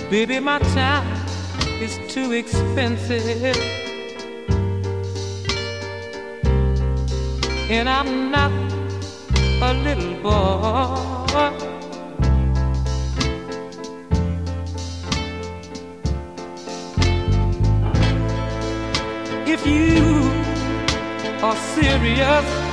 Baby, my time is too expensive, and I'm not a little boy. If you are serious,